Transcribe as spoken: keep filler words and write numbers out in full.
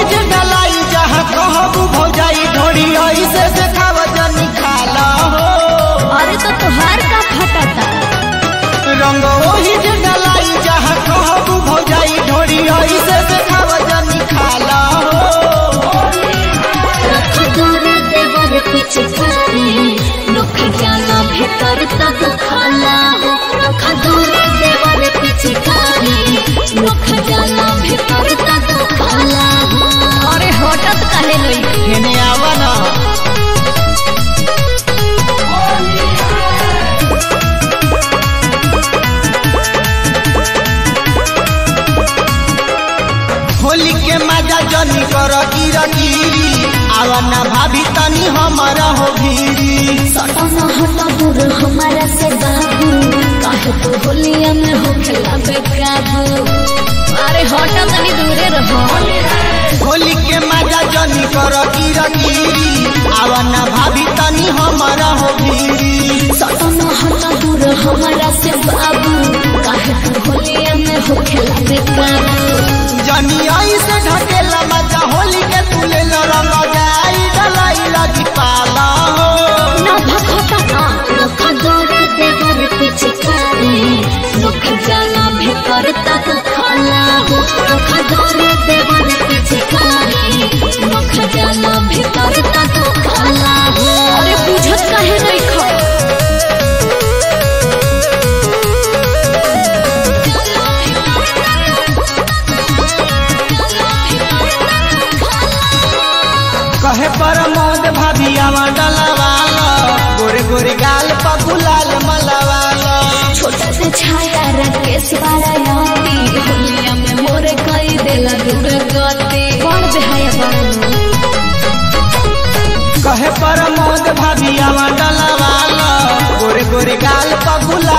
जे डलाई जहाँ कहबू भौजाई ढोरी ऐसे देखाव जनी खाला हो। अरे तो तुहार का फटाता रंग वही जे डलाई जहाँ कहबू भौजाई ढोरी ऐसे देखाव जनी खाला हो। रख दूर देवर पिचकारी नोख जाना भीतर तक खाला हो। रख दूर देवर पिचकारी नोख जाना भीतर तक खाला हो। अरे हटत काहे नहीं हेने आवा ना होली के मजा जनी कर गिरा गिरी आवा ना भाभी तनी हमारा हो भीरी। सटना हटा दूर हमारा से बाबू काहे तो होलिया में हो खेला बेकाबू। अरे हटा तनी दूरे रहो। होली के मजा जनी कर गिरा गिरी आवा ना भाभी तनी हमारा हो भीरी। सटना हटा दूर हमारा से बाबू काहे तो होलिया में हो खेला बेकाबू। जनी आई से ढकेला मजा होली के तुले रंग जाई डलाई लगी पाला हो। ना भखता ना रख दूर देवर पिचकारी नोख जाना भीतर तक खाला हो। रख दूर देवर पिचकारी नोख जाना भीतर तक खाला हो। अरे बुझत काहे नहीं खा कहे पर मौज भाभी आवा डलवाला गोरे गोरे गाल पर गुलाल मलवाला। छोटा से छाया राकेश वाला यादी होलिया में मोरे कई देला दूर गति कौन बेहाया बन। कहे पर मौज भाभी आवा डलवाला गोरे गोरे गाल पर गुलाल